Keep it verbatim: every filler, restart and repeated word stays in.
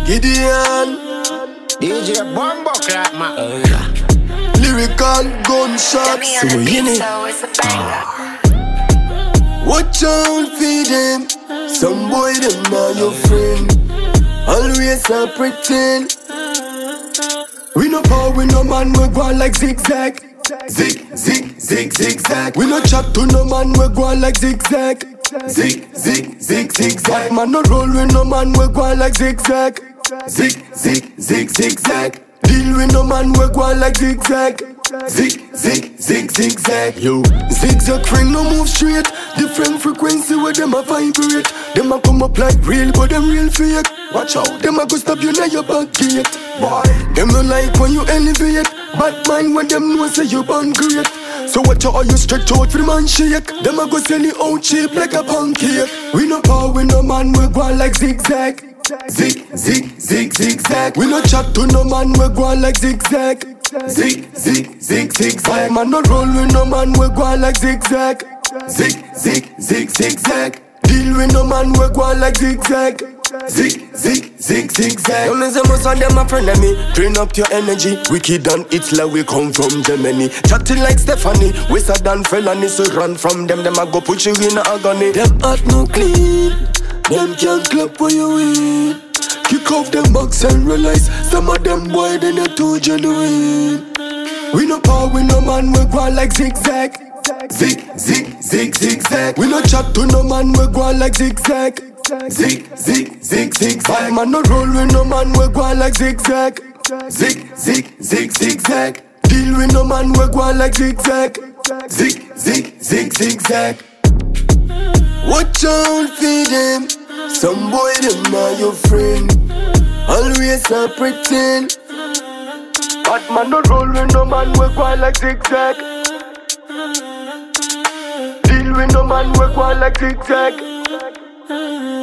Gideon, D J Bumbo Clap, man. lyrical gunshots. So we in it. Watch out for them. Some boy them not your friend. Always a pretend. We no power, we no man, we go like zigzag. Zig, zig, zig, zigzag. We no chat to no man, we go like zigzag. Zig, zig, zig, zigzag. Man no roll with no man, we go like zigzag. Zig, zig, zig, zigzag. Deal with no man, we go like zigzag. Zig, zig, zig, zigzag. Yo, zigzag friend no move straight. Different frequency where them a vibrate. Them a come up like real, but them real fake. Watch out, them a go stop you now your back gate. Boy, them no like when you elevate. Bad mind when them know say you born great. So watch out how you stretch out for the man shake. Them a go sell you out cheap like a pancake. We no power, we no man, we go like zigzag. Zig, zig, zig, zigzag. We no chat to no man, we go like zigzag. Zig, zig, zig, zigzag. Man no roll with no man, we go like zigzag. Zig, zig, zig, zigzag. Deal with no man, we go like zigzag. Zig, zig, zig, zigzag. Don't listen most of them a friend of me. Drain up your energy. Wicked and it's like we come from Germany. Chatting like Stephanie. We sad and felony. So run from them. Them a go put you in agony. Them heart no clean. Them can't clap when you win. Kick off them box and realize some of them boy they not too genuine. We no power, we no man, we go like zigzag. Zig, zig, zig, zigzag. We no chat to no man, we go like zigzag. Zig, zig, zig, zigzag. Man no roll with no man, we go like zigzag. Zig, zig, zig, zigzag. Deal with no man, we go like zigzag. Zig, zig, zig, zigzag. Watch out for them. Some boy them not your friend. Always a pretend. Bad man no roll with no man, we go like zigzag. Deal with no man, we go like zigzag.